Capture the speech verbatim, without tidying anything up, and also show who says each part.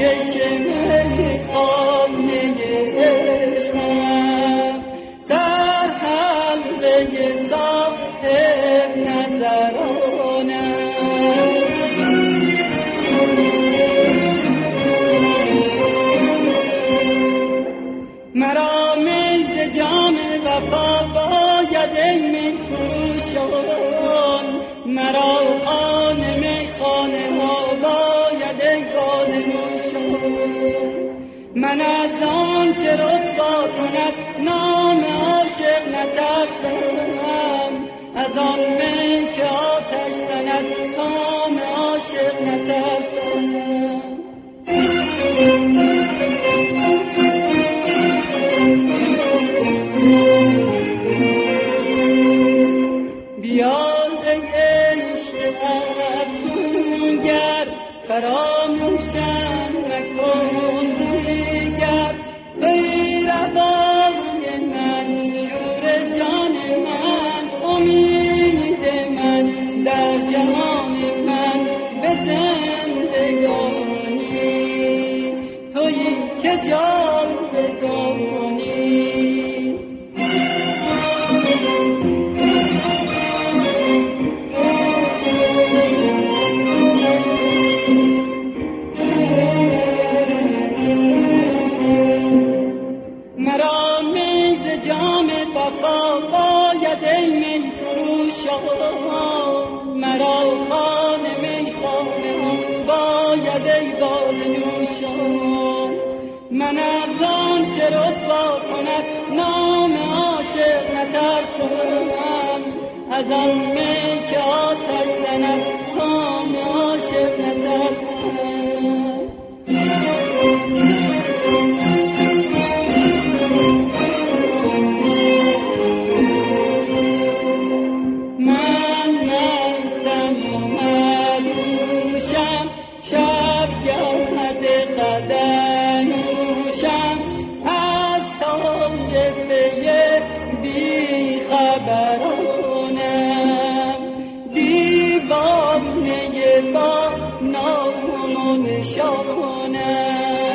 Speaker 1: کش میخانه عشقم، سر حلقه صاحب نظرانم. مرا می ز جام وفا باید ای می فروشان، مرا خانه می خانه ها باید ای باده نوشان. من از آن چه رسوا کند نام عاشق نترسم، از آن می که آتش زند نام عاشق نترسم. بیار ای عشق افسونگر، فراموشم نکن دیگر. پیروان من، شور جان من، امید من در جهان من به زندگانی، تویی که جاودانی. مرا می ز جام وفا باید ای می فروشان، مرا خانه می خانه باید ای باده نوشان. من از آن چه رسوا کند نام عاشق نترسم، از آن می که آتش زند نام عاشق نترسم. من مستم و مدهوشم، شب گرد قدموشم، از طایفه بی خبرانم. دیوانه با نام و نشانم.